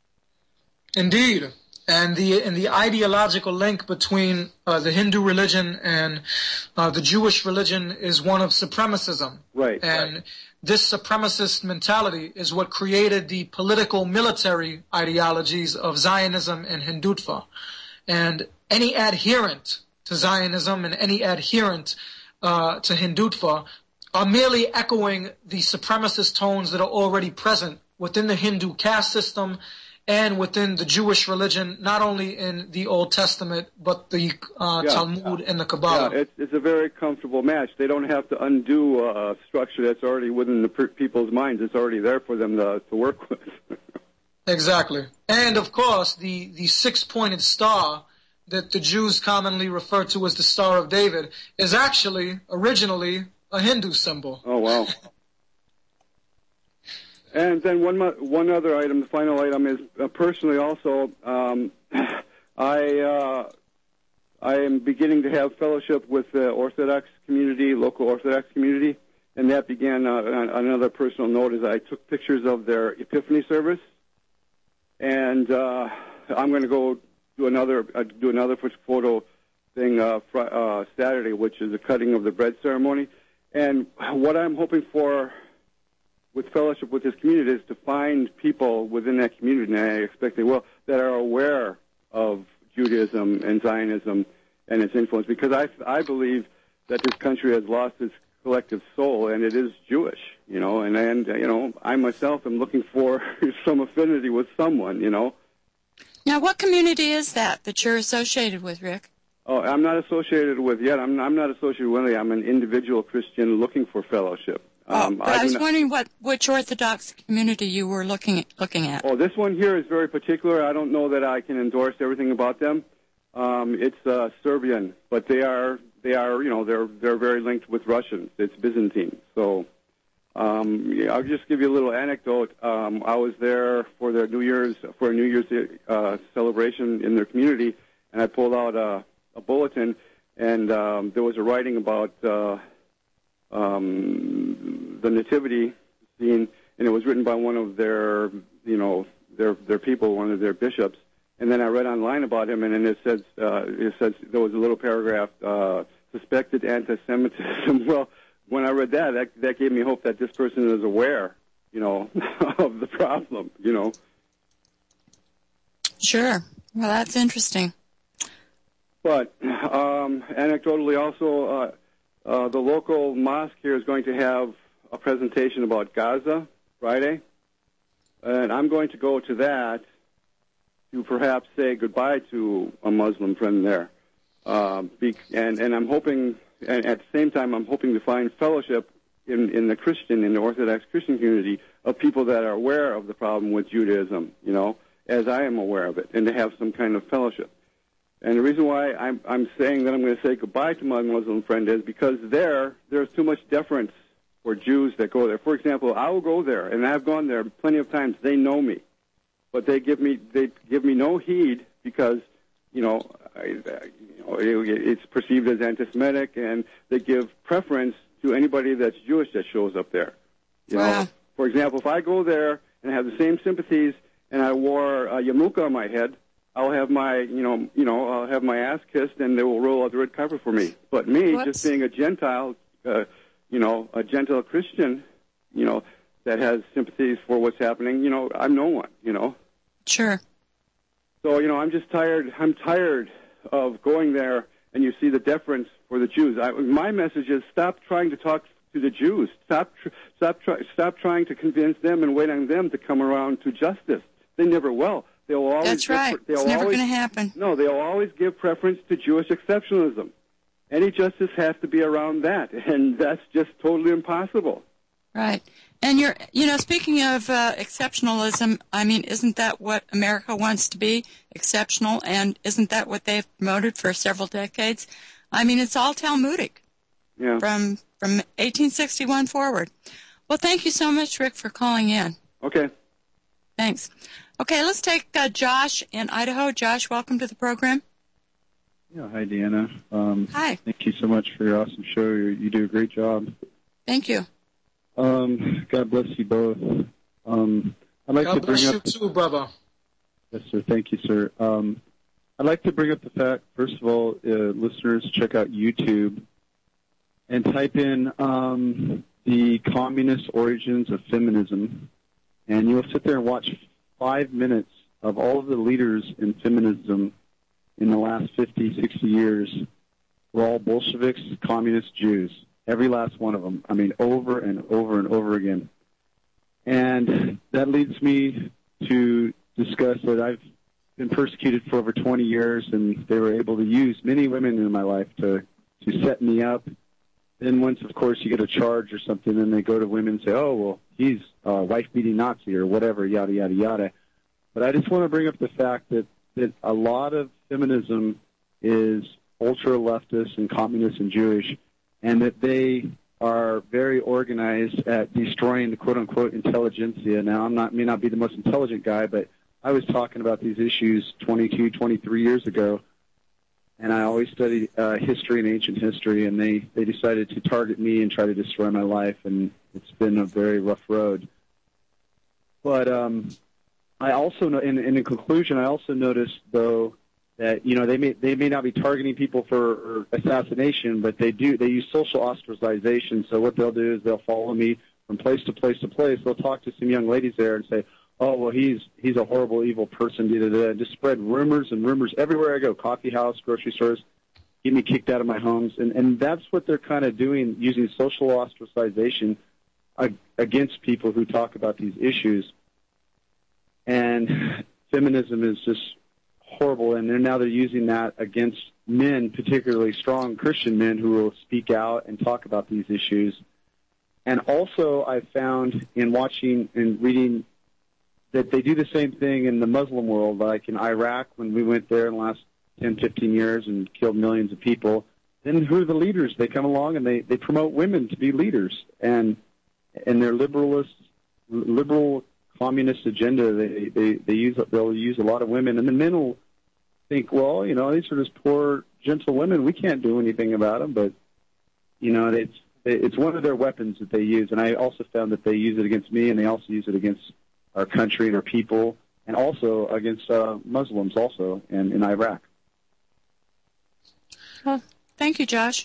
[SPEAKER 2] Indeed, and the and the ideological link between uh, the Hindu religion and uh, the Jewish religion is one of supremacism.
[SPEAKER 15] Right.
[SPEAKER 2] And
[SPEAKER 15] right.
[SPEAKER 2] this supremacist mentality is what created the political military ideologies of Zionism and Hindutva. And any adherent to Zionism and any adherent uh, to Hindutva are merely echoing the supremacist tones that are already present within the Hindu caste system and within the Jewish religion, not only in the Old Testament, but the uh,
[SPEAKER 15] yeah.
[SPEAKER 2] Talmud and the Kabbalah.
[SPEAKER 15] Yeah, it's, it's a very comfortable match. They don't have to undo a structure that's already within the per- people's minds. It's already there for them to, to work with.
[SPEAKER 2] Exactly. And, of course, the, the six-pointed star that the Jews commonly refer to as the Star of David is actually, originally, a Hindu symbol.
[SPEAKER 15] Oh, wow. And then one one other item, the final item, is uh, personally also, um, I uh, I am beginning to have fellowship with the Orthodox community, local Orthodox community, and that began uh, on another personal note as I took pictures of their Epiphany service, and uh, I'm going to go do another uh, do another photo thing uh, fr- uh, Saturday, which is the cutting of the bread ceremony. And what I'm hoping for with fellowship with this community is to find people within that community, and I expect they will, that are aware of Judaism and Zionism and its influence, because I, I believe that this country has lost its collective soul, and it is Jewish, you know, and, and you know, I myself am looking for some affinity with someone, you know.
[SPEAKER 1] Now, what community is that that you're associated with, Rick?
[SPEAKER 15] Oh, I'm not associated with yet. I'm, I'm not associated with any. I'm an individual Christian looking for fellowship. Um,
[SPEAKER 1] oh, but I, I was not, wondering what which Orthodox community you were looking looking at.
[SPEAKER 15] Oh, this one here is very particular. I don't know that I can endorse everything about them. Um, it's uh, Serbian, but they are they are you know they're they're very linked with Russians. It's Byzantine. So um, yeah, I'll just give you a little anecdote. Um, I was there for their New Year's for a New Year's uh, celebration in their community, and I pulled out a. a bulletin, and um, there was a writing about uh, um, the nativity scene, and it was written by one of their, you know, their their people, one of their bishops. And then I read online about him, and then it says uh, it says there was a little paragraph, uh, suspected anti-Semitism. Well, when I read that, that, that gave me hope that this person is aware, you know, of the problem, you know.
[SPEAKER 1] Sure. Well, that's interesting.
[SPEAKER 15] But um, anecdotally, also, uh, uh, the local mosque here is going to have a presentation about Gaza Friday, and I'm going to go to that to perhaps say goodbye to a Muslim friend there. Um, be, and, and I'm hoping, and at the same time, I'm hoping to find fellowship in, in the Christian, in the Orthodox Christian community of people that are aware of the problem with Judaism, you know, as I am aware of it, and to have some kind of fellowship. And the reason why I'm, I'm saying that I'm going to say goodbye to my Muslim friend is because there, there's too much deference for Jews that go there. For example, I will go there, and I've gone there plenty of times. They know me, but they give me they give me no heed because, you know, I, you know it, it's perceived as anti-Semitic, and they give preference to anybody that's Jewish that shows up there. You
[SPEAKER 1] wow.
[SPEAKER 15] know, for example, if I go there and have the same sympathies, and I wore a yarmulke on my head, I'll have my, you know, you know, I'll have my ass kissed, and they will roll out the red carpet for me. But me,
[SPEAKER 1] Whoops.
[SPEAKER 15] just being a Gentile, uh, you know, a Gentile Christian, you know, that has sympathies for what's happening, you know, I'm no one, you know.
[SPEAKER 1] Sure.
[SPEAKER 15] So, you know, I'm just tired. I'm tired of going there, and you see the deference for the Jews. I, my message is stop trying to talk to the Jews. Stop, tr- stop, try, stop trying to convince them and wait on them to come around to justice. They never will. They'll always
[SPEAKER 1] That's right.
[SPEAKER 15] They'll
[SPEAKER 1] it's never
[SPEAKER 15] always,
[SPEAKER 1] going to happen.
[SPEAKER 15] No, they'll always give preference to Jewish exceptionalism. Any justice has to be around that, and that's just totally impossible.
[SPEAKER 1] Right. And you're, you know, speaking of uh, exceptionalism, I mean, isn't that what America wants to be, exceptional? And isn't that what they've promoted for several decades? I mean, it's all Talmudic.
[SPEAKER 15] Yeah.
[SPEAKER 1] From from eighteen sixty-one forward. Well, thank you so much, Rick, for calling in.
[SPEAKER 15] Okay.
[SPEAKER 1] Thanks. Okay, let's take uh, Josh in Idaho. Josh, welcome to the program.
[SPEAKER 16] Yeah, hi, Deanna. Um,
[SPEAKER 1] hi.
[SPEAKER 16] Thank you so much for your awesome show. You, you do a great job.
[SPEAKER 1] Thank you.
[SPEAKER 16] Um, God bless you both. Um, I'd like
[SPEAKER 2] God
[SPEAKER 16] to bring
[SPEAKER 2] bless
[SPEAKER 16] up
[SPEAKER 2] you too, brother.
[SPEAKER 16] Yes, sir. Thank you, sir. Um, I'd like to bring up the fact, first of all, uh, listeners, check out YouTube and type in um, the communist origins of feminism, and you'll sit there and watch five minutes of all of the leaders in feminism in the last fifty, sixty years were all Bolsheviks, communist Jews. Every last one of them. I mean, over and over and over again. And that leads me to discuss that I've been persecuted for over twenty years, and they were able to use many women in my life to, to set me up. Then once, of course, you get a charge or something, then they go to women and say, oh, well, he's a wife-beating Nazi or whatever, yada, yada, yada. But I just want to bring up the fact that, that a lot of feminism is ultra-leftist and communist and Jewish, and that they are very organized at destroying the quote-unquote intelligentsia. Now, I'm not may not be the most intelligent guy, but I was talking about these issues twenty-two, twenty-three years ago, and I always studied uh, history and ancient history, and they, they decided to target me and try to destroy my life, and it's been a very rough road. But um, I also know, in, in conclusion, I also noticed, though, that, you know, they may they may not be targeting people for assassination, but they do they use social ostracization. So what they'll do is they'll follow me from place to place to place. They'll talk to some young ladies there and say, oh, well, he's he's a horrible, evil person, da, da, da. Just spread rumors and rumors everywhere I go, coffee house, grocery stores, get me kicked out of my homes. And, and that's what they're kind of doing, using social ostracization against people who talk about these issues. And feminism is just horrible, and they're now they're using that against men, particularly strong Christian men who will speak out and talk about these issues. And also I found in watching and reading that they do the same thing in the Muslim world, like in Iraq when we went there in the last ten, fifteen years and killed millions of people. Then who are the leaders? They come along and they, they promote women to be leaders. And and their liberalist, liberal communist agenda, they, they, they use, they'll use a lot of women. And the men will think, well, you know, these are just poor, gentle women. We can't do anything about them. But, you know, it's, it's one of their weapons that they use. And I also found that they use it against me, and they also use it against our country and our people, and also against uh, Muslims also in, in Iraq.
[SPEAKER 1] Well, thank you, Josh.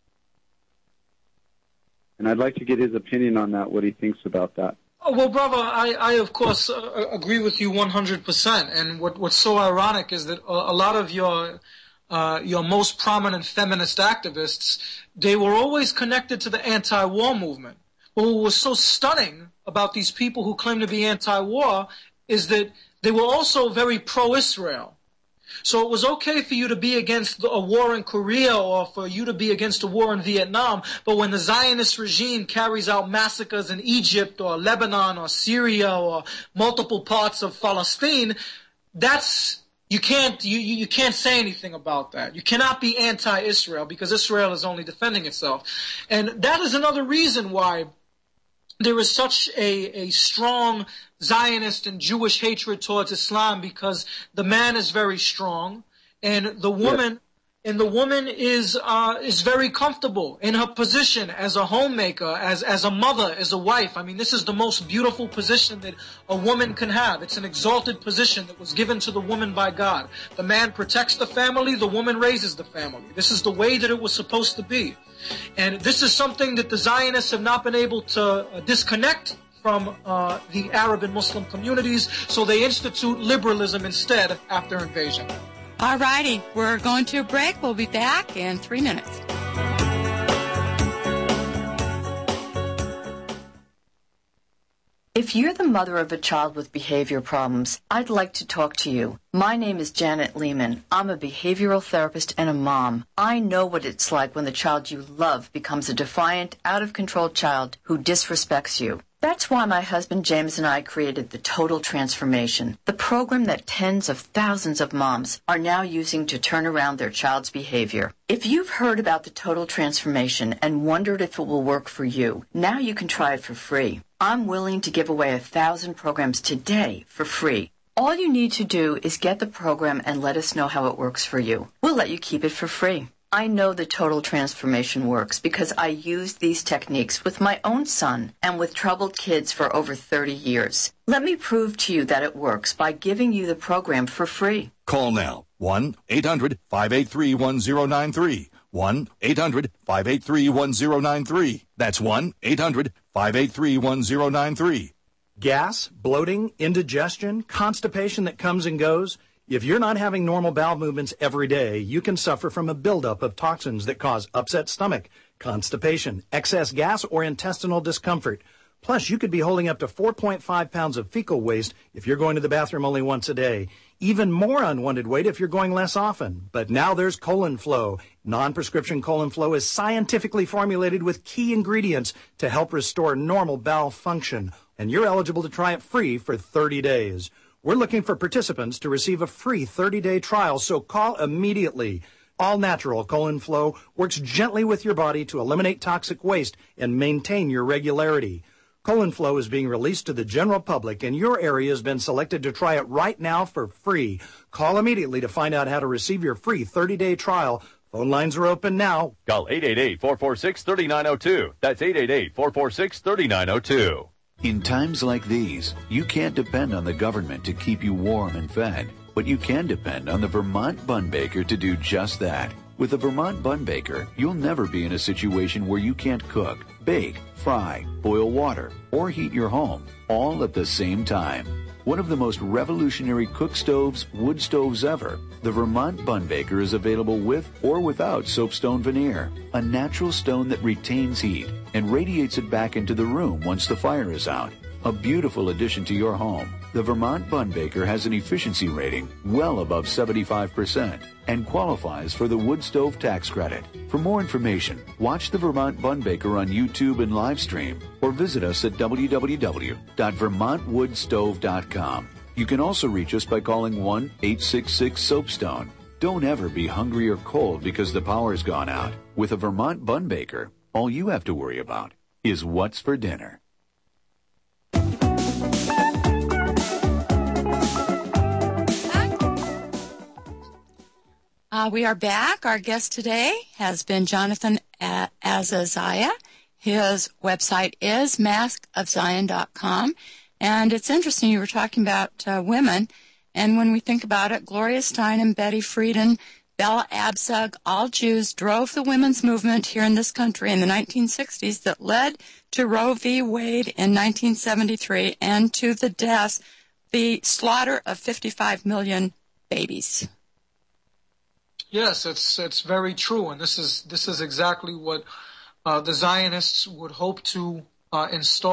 [SPEAKER 16] And I'd like to get his opinion on that, what he thinks about that.
[SPEAKER 2] Oh, well, brother, I, I of course, uh, agree with you one hundred percent. And what, what's so ironic is that a, a lot of your uh, your most prominent feminist activists, they were always connected to the anti-war movement. But what was so stunning about these people who claim to be anti-war is that they were also very pro-Israel. So it was okay for you to be against a war in Korea or for you to be against a war in Vietnam, but when the Zionist regime carries out massacres in Egypt or Lebanon or Syria or multiple parts of Palestine, that's you can't you, you can't say anything about that. You cannot be anti-Israel because Israel is only defending itself. And that is another reason why there is such a, a strong Zionist and Jewish hatred towards Islam, because the man is very strong and the woman, yeah. and the woman is, uh, is very comfortable in her position as a homemaker, as, as a mother, as a wife. I mean, this is the most beautiful position that a woman can have. It's an exalted position that was given to the woman by God. The man protects the family, the woman raises the family. This is the way that it was supposed to be. And this is something that the Zionists have not been able to uh, disconnect from uh, the Arab and Muslim communities, so they institute liberalism instead after invasion.
[SPEAKER 1] All righty, we're going to a break. We'll be back in three minutes.
[SPEAKER 17] If you're the mother of a child with behavior problems, I'd like to talk to you. My name is Janet Lehman. I'm a behavioral therapist and a mom. I know what it's like when the child you love becomes a defiant, out-of-control child who disrespects you. That's why my husband James and I created the Total Transformation, the program that tens of thousands of moms are now using to turn around their child's behavior. If you've heard about the Total Transformation and wondered if it will work for you, now you can try it for free. I'm willing to give away a thousand programs today for free. All you need to do is get the program and let us know how it works for you. We'll let you keep it for free. I know the Total Transformation works because I used these techniques with my own son and with troubled kids for over thirty years. Let me prove to you that it works by giving you the program for free.
[SPEAKER 18] Call now. one eight hundred five eight three one zero nine three. one eight hundred five eight three one zero nine three. That's one eight hundred five eight three one zero nine three.
[SPEAKER 7] Gas, bloating, indigestion, constipation that comes and goes. If you're not having normal bowel movements every day, you can suffer from a buildup of toxins that cause upset stomach, constipation, excess gas, or intestinal discomfort. Plus, you could be holding up to four point five pounds of fecal waste if you're going to the bathroom only once a day. Even more unwanted weight if you're going less often. But now there's Colon Flow. Non-prescription Colon Flow is scientifically formulated with key ingredients to help restore normal bowel function. And you're eligible to try it free for thirty days. We're looking for participants to receive a free thirty-day trial, so call immediately. All natural Colon Flow works gently with your body to eliminate toxic waste and maintain your regularity. Colon Flow is being released to the general public, and your area has been selected to try it right now for free. Call immediately to find out how to receive your free thirty-day trial. Phone lines are open now.
[SPEAKER 8] Call eight eight eight, four four six, three nine zero two. That's eight eight eight, four four six, three nine zero two.
[SPEAKER 19] In times like these, you can't depend on the government to keep you warm and fed, but you can depend on the Vermont Bun Baker to do just that. With the Vermont Bun Baker, you'll never be in a situation where you can't cook, bake, fry, boil water, or heat your home, all at the same time. One of the most revolutionary cook stoves, wood stoves ever, the Vermont Bun Baker is available with or without soapstone veneer, a natural stone that retains heat and radiates it back into the room once the fire is out. A beautiful addition to your home. The Vermont Bun Baker has an efficiency rating well above seventy-five percent and qualifies for the wood stove tax credit. For more information, watch the Vermont Bun Baker on YouTube and live stream, or visit us at w w w dot vermont wood stove dot com. You can also reach us by calling one eight six six soapstone. Don't ever be hungry or cold because the power's gone out. With a Vermont Bun Baker, all you have to worry about is what's for dinner.
[SPEAKER 1] Uh, we are back. Our guest today has been Jonathan Azaziah. His website is mask of zion dot com. And it's interesting, you were talking about uh, women, and when we think about it, Gloria Steinem, Betty Friedan, Bella Abzug, all Jews, drove the women's movement here in this country in the nineteen sixties that led to Roe v. Wade in nineteen seventy-three and to the deaths, the slaughter of fifty-five million babies.
[SPEAKER 2] Yes, it's it's very true, and this is this is exactly what uh, the Zionists would hope to uh, install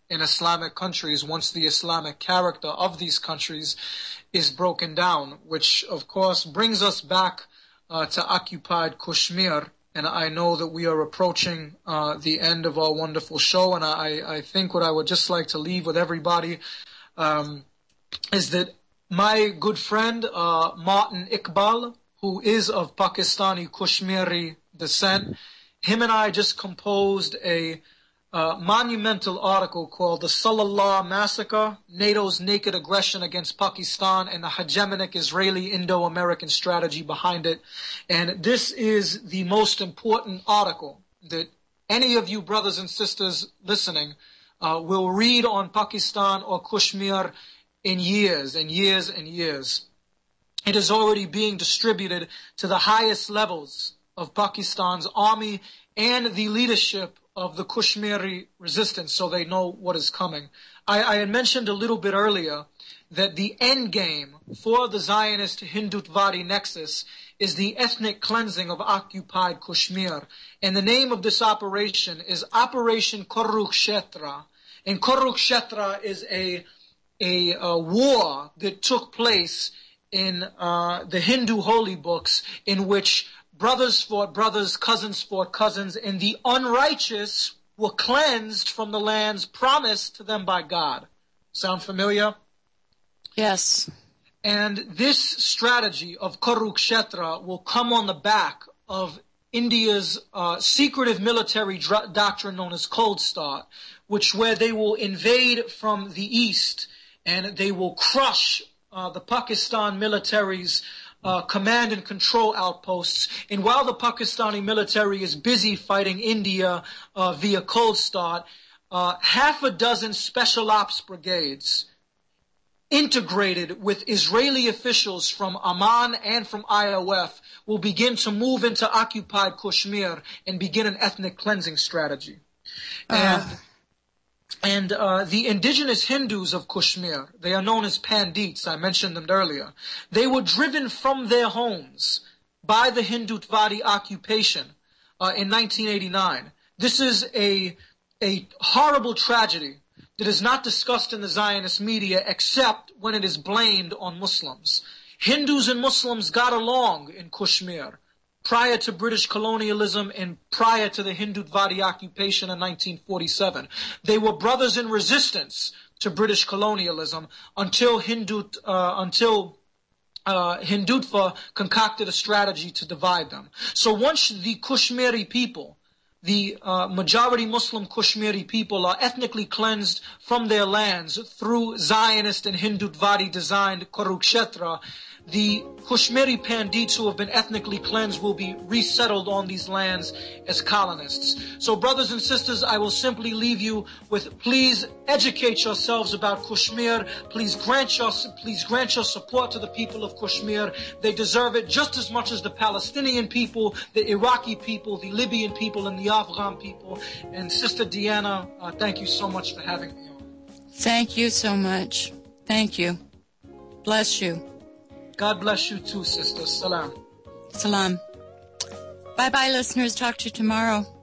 [SPEAKER 2] in Islamic countries once the Islamic character of these countries is broken down, which of course brings us back uh, to occupied Kashmir. And I know that we are approaching uh, the end of our wonderful show, and I, I think what I would just like to leave with everybody um, is that my good friend uh, Martin Iqbal, who is of Pakistani Kashmiri descent, him and I just composed a uh, monumental article called The Salallah Massacre, NATO's Naked Aggression Against Pakistan and the Hegemonic Israeli Indo-American Strategy Behind It. And this is the most important article that any of you brothers and sisters listening uh, will read on Pakistan or Kashmir in years and years and years. It is already being distributed to the highest levels of Pakistan's army and the leadership of the Kashmiri resistance, so they know what is coming. I, I had mentioned a little bit earlier that the end game for the Zionist Hindutvadi nexus is the ethnic cleansing of occupied Kashmir. And the name of this operation is Operation Kurukshetra. And Kurukshetra is a, a, a war that took place in uh, the Hindu holy books, in which brothers fought brothers, cousins fought cousins, and the unrighteous were cleansed from the lands promised to them by God. Sound familiar?
[SPEAKER 1] Yes.
[SPEAKER 2] And this strategy of Kurukshetra will come on the back of India's uh, secretive military dr- doctrine known as Cold Start, which where they will invade from the east and they will crush uh, the Pakistan military's Uh, command and control outposts. And while the Pakistani military is busy fighting India uh, via Cold Start, uh, half a dozen special ops brigades integrated with Israeli officials from Amman and from I O F will begin to move into occupied Kashmir and begin an ethnic cleansing strategy. Uh. And And uh, the indigenous Hindus of Kashmir, they are known as Pandits, I mentioned them earlier, they were driven from their homes by the Hindutvadi occupation uh, in nineteen eighty-nine. This is a, a horrible tragedy that is not discussed in the Zionist media except when it is blamed on Muslims. Hindus and Muslims got along in Kashmir prior to British colonialism and prior to the Hindutvadi occupation in nineteen forty-seven. They were brothers in resistance to British colonialism until Hindu, uh, until uh, Hindutva concocted a strategy to divide them. So once the Kashmiri people, the uh, majority Muslim Kashmiri people, are ethnically cleansed from their lands through Zionist and Hindutvadi designed Kurukshetra, the Kashmiri Pandits who have been ethnically cleansed will be resettled on these lands as colonists. So brothers and sisters, I will simply leave you with, please educate yourselves about Kashmir. Please grant your, please grant your support to the people of Kashmir. They deserve it just as much as the Palestinian people, the Iraqi people, the Libyan people, and the Afghan people. And Sister Deanna, uh, thank you so much for having me on.
[SPEAKER 1] Thank you so much. Thank you. Bless you.
[SPEAKER 2] God bless you too, sister. Salam.
[SPEAKER 1] Salam. Bye-bye, listeners. Talk to you tomorrow.